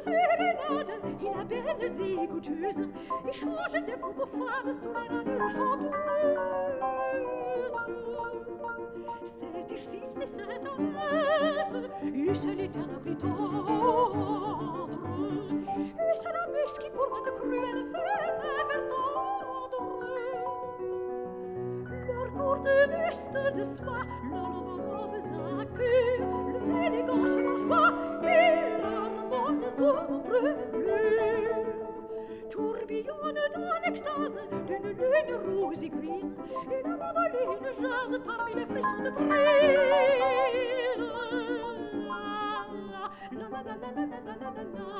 sérénade et la belle zigouteuse échangent des propos fades sous la ramure chanteuse. Cet exercice et cette arête, et c'est l'éternel cri tendre, et c'est la bête qui pour moi de cruelle fait me faire tendre. Leur courte veste de soie, leurs longues robes à queue, leur élégance et leur joie, et leurs bonnes ombres bleues tourbillonnent dans l'extase d'une lune rose et grise, et la mandoline jase parmi les frissons de brise. La la la la la la la la la.